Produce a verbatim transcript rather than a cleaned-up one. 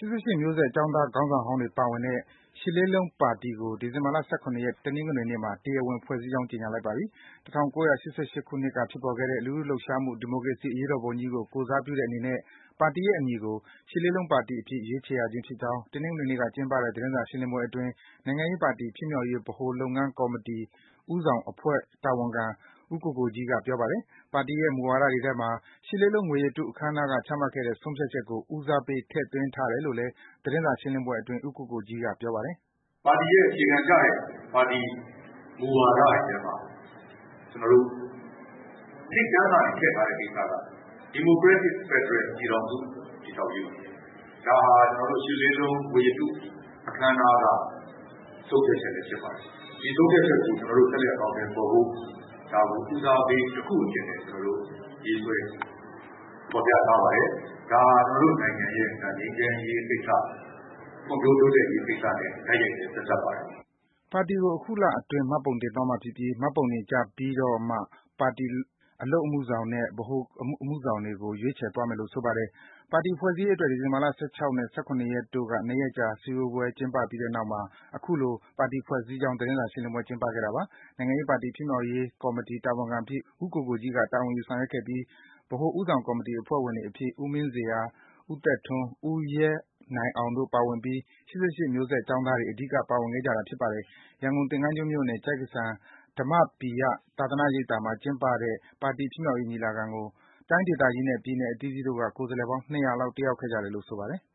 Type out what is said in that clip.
၈၈ မျိုးဆက်ကျောင်းသားခေါင်းဆောင်ဟောင်းတွေပါဝင်တဲ့ ရှစ်လေးလုံးပါတီကို ဒီဇင်ဘာလ ၁၇ ရက် တနင်္ဂနွေနေ့မှာ တရားဝင်ဖွဲ့စည်းကြောင်း ကြေညာလိုက်ပါပြီ။ ၁၉၈၈ ခုနှစ်က ဖြစ်ပေါ်ခဲ့တဲ့ လူထုလှုပ်ရှားမှု ဒီမိုကရေစီအရေးတော်ပုံကြီးကို ကိုယ်စားပြုတဲ့အနေနဲ့ ပါတီရဲ့အမည်ကို ရှစ်လေးလုံးပါတီအဖြစ် ရွေးချယ်ရခြင်းဖြစ်ကြောင်း တနင်္ဂနွေနေ့က ကျင်းပတဲ့ သတင်းစာရှင်းလင်းပွဲအတွင်း နိုင်ငံရေးပါတီ ဖြစ်မြောက်ရေး ဗဟိုလုပ်ငန်းကော်မတီ ဦးဆောင်အဖွဲ့တာဝန်ခံ ဦးကိုကိုကြီးက ပြောပါတယ်။ ပါတီရဲ့ မူဝါဒတွေထဲမှာ ရှစ်လေးလုံး ငွေရတုအခမ်းအနားက ချမှတ်ခဲ့တဲ့ ဆုံးဖြတ်ချက်ကို ဦးစားပေး ထည့်သွင်းထားတယ်လို့လည်း သတင်းစာရှင်းလင်းပွဲအတွင်း ဦးကိုကိုကြီးက ပြောပါတယ်။ “ပါတီရဲ့အခြေခံကျတဲ့ ပါတီမူဝါဒတွေထဲမှာ ကျနော်တို့ ထိပ်တန်းကနေထည့်ထားတဲ့ကိစ္စက ဒီမိုကရက်တစ်ဖက်ဒရယ်ပြည်ထောင်စု တည်ထောင်ရေးပါ။ ဒါဟာ ကျနော်တို့ ရှစ်လေးလုံး ငွေရတုအခမ်းအနားက ဆုံးဖြတ်ချက်လည်းဖြစ်ပါတယ်။ ဒီဆုံးဖြတ်ချက်ကို ကျနော်တို့ ဆက်လက်အကောင်အထည်ဖော်ဖို့ ဒါကို ဦးစားပေးတခုအဖြစ်နဲ့ ကျနော်တို့ ရေးဆွဲဖော်ပြထားပါတယ်။ ဒါဟာ ကျနော်တို့နိုင်ငံရဲ့ ငြိမ်းချမ်းရေးကိစ္စ၊ ဖွံ့ဖြိုးတိုးတက်ရေးကိစ္စနဲ့ တိုက်ရိုက်လည်း ဆက်စပ်ပါတယ်။ ” ပါတီကို အခုလအတွင်း မှတ်ပုံတင်သွားမှာဖြစ်ပြီး မှတ်ပုံတင်ကျပြီးတော့မှ ပါတီအလုပ်အမှုဆောင်နဲ့ ဗဟိုအမှုဆောင်တွေကို ရွေးချယ်သွားမယ်လို့ ဆိုပါတယ်။ ပါတီဖွဲ့စည်းရေးအတွက် ဒီဇင်ဘာလ ၁၆ နဲ့ ၁၇ ရက်တို့က နှစ်ရက်ကြာ စည်းဝေးပွဲ ကျင်းပပြီးတဲ့နောက်မှာ အခုလို ပါတီဖွဲ့စည်းကြောင်း သတင်းစာရှင်းလင်းပွဲ ကျင်းပခဲ့တာပါ။ နိုင်ငံရေးပါတီ ဖြစ်မြောက်ရေးကော်မတီ တာဝန်ခံအဖြစ် ဦးကိုကိုကြီးက တာဝန်ယူဆောင်ရွက်ခဲ့ပြီး ဗဟိုဦးဆောင်ကော်မတီအဖွဲ့ဝင်တွေအဖြစ် ဦးမင်းဇေယျာ၊ ဦးသက်ထွန်း၊ ဦးရဲနိုင်အောင်တို့ ပါဝင်ပြီး ၈၈ မျိုးဆက်ကျောင်းသားတွေ အဓိက ပါဝင်ခဲ့ကြတာ ဖြစ်ပါတယ်။ ရန်ကုန်၊ သင်္ဃန်းကျွန်းမြို့နယ်၊ ကျိက္ကဆံ ဓမ္မပီယ သာသနာ့ရိပ်သာမှာ ကျင်းပတဲ့ ပါတီဖြစ်မြောက်ရေးညီလာခံကို တိုင်းဒေသကြီးနဲ့ ပြည်နယ်အသီးသီးတို့က ကိုယ်စားလှယ်ပေါင်း ၂၀၀ လောက် တက်ရောက်ခဲ့ကြတယ်လို့ ဆိုပါတယ်